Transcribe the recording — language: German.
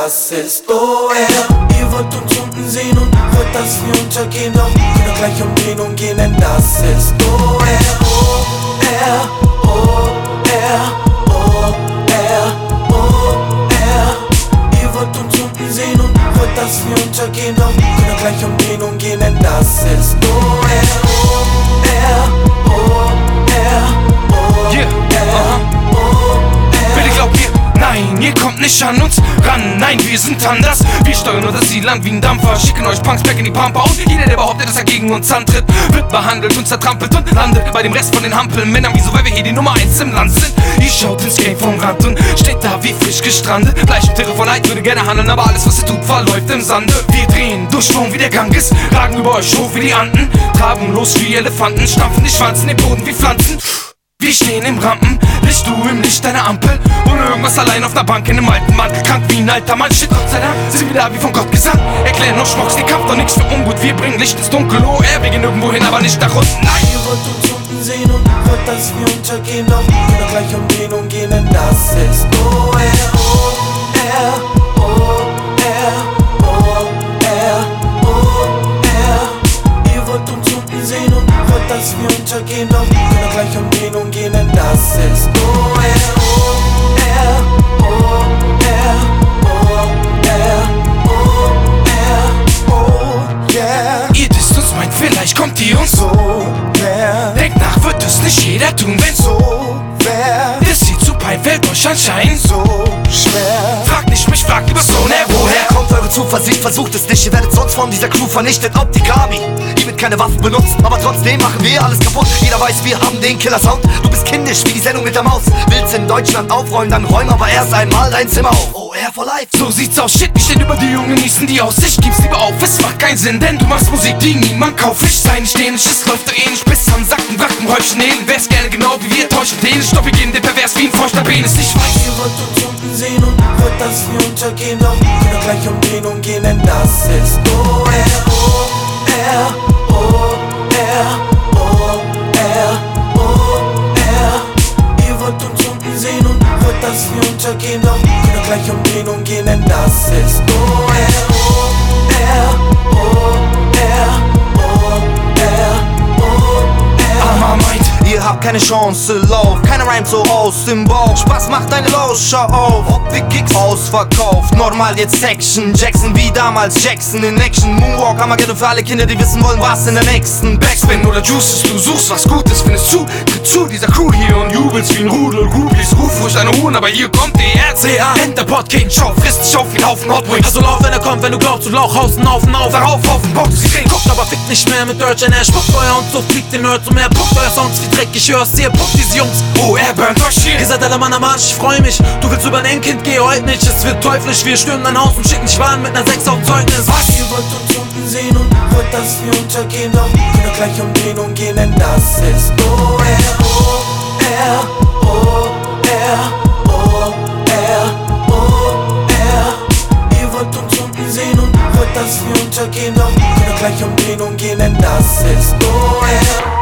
das ist OR. Ihr wollt uns unten sehen und wollt, dass wir untergehen, doch können gleich Umdrehung gehen, denn das ist OR. OR, OR, OR, OR. Ihr wollt uns unten sehen und wollt, dass wir untergehen, doch können gleich Umdrehung gehen, denn das ist OR. OR, OR, OR, yeah. Bitte glaubt mir, nein, ihr kommt nicht an uns ran. Nein, wir sind anders. Wir steuern unser Zielland wie ein Dampfer. Schicken euch Punks back in die Pampa. Und jeder, der behauptet, dass er gegen uns antritt, wird behandelt und zertrampelt und landet bei dem Rest von den Hampelmännern. Wieso? Weil wir hier die Nummer 1 im Land sind. Ihr schaut ins Game vom Rand und steht da wie frisch gestrandet. Bleichentiere vor Leid, würde gerne handeln, aber alles, was ihr tut, verläuft im Sande. Wir drehen durch Schwung wie der Ganges, ragen über euch hoch wie die Anden, traben los wie Elefanten, stampfen die Schwanzen den Boden wie Pflanzen. Wir stehen im Rampenlicht, du im Licht deiner Ampel. Ohne irgendwas allein auf ner Bank in nem alten Mantel. Krank wie ein alter Mann, shit, Gott sei Dank sind wir da wie von Gott gesandt. Erklären noch Schmucks, die Kampf doch nix für ungut. Wir bringen Licht ins Dunkel, OR, wir gehen irgendwo hin, aber nicht nach unten, nein. Ihr wollt uns unten sehen und wollt, dass wir untergehen, doch können gleich Umdrehung gehen, denn das ist OR. OR, OR, OR, OR. Ihr wollt uns unten sehen und wollt, dass wir untergehen, doch können gleich Umdrehung gehen, denn das ist OR. OR, OR, OR, oh yeah. Ihr disst uns, meint, vielleicht kommt ihr uns so wär. Denkt nach, wird es nicht jeder tun, wenn's So wär. ist hier zu pein, fällt euch anscheinend So schwer. Fragt nicht mich, fragt über so, ne, woher? Kommt eure Zuversicht, versucht es nicht. Ihr werdet sonst von dieser Crew vernichtet. Optigami, ihr wird keine Waffen benutzen, aber trotzdem machen wir alles kaputt. Jeder weiß, wir haben den Killer-Sound. Du bist kindisch wie die Sendung mit der Maus. Willst in Deutschland aufräumen, dann räum aber erst einmal dein Zimmer auf. OR for life. So sieht's aus, shit, wir stehen über die Jungen, genießen die Aussicht. Gib's lieber auf, es macht keinen Sinn, denn du machst Musik, die niemand kauft. Ich sei nicht dänisch, es läuft doch eh nicht bis am Sacken, Wacken, Häufchen Elend. Wär's gerne genau wie wir, täuschen den Stopp, wir gehen den pervers wie ein feuchter Penis. Ich weiß, Ihr wollt uns unten sehen und wollt, dass wir untergehen, doch können gleich Umdrehung gehen, denn das ist OR. OR, OR, OR, OR. Ihr wollt uns unten sehen und wollt, dass wir untergehen, doch können gleich Umdrehung gehen, denn das ist OR. OR, OR, OR, OR. Mama meint, Ihr habt keine Chance, lauf, keine Rhyme so aus dem Bauch. Spaß macht deine Laus, schau auf. Optik Kicks ausverkauft, normal jetzt Section. Jackson wie damals, Jackson in Action. Moonwalk, Armageddon für alle Kinder, die wissen wollen, was in der nächsten Backspin oder Juices, du suchst was Gutes, findest zu, tritt zu dieser Crew hier und jubelst wie ein Rudel. Groupies, ruf ruhig deine Huren, aber hier kommt die RCA. Hinterport, King, Show, frisst dich auf wie ein Haufen Hot Wings. Also lauf, wenn er kommt, wenn du glaubst, du Lauch, haust einen Haufen auf. Darauf, auf den Bock, sie drehen. Guckt, aber fickt nicht mehr mit Dirge, er spuckt Feuer und so fliegt den Nerds und mehr. Puckt euer Sounds wie Dreck, ich hör's, ihr puckt diese Jungs. OR burnt euch hier. Ihr seid alle Mann am Arsch, ich freu mich. Du willst über den Kind, geh heute nicht. Es wird teuflisch, wir stürmen dein Haus und schicken dich Waren mit ner 6 auf Zeugnis. Was? Ihr wollt uns unten sehen und wollt, dass wir untergehen, doch können gleich Umdrehung gehen, denn das ist OR. OR, OR, OR, OR. Ihr wollt uns unten sehen und wollt, dass wir untergehen, doch können gleich Umdrehung gehen, denn das ist OR.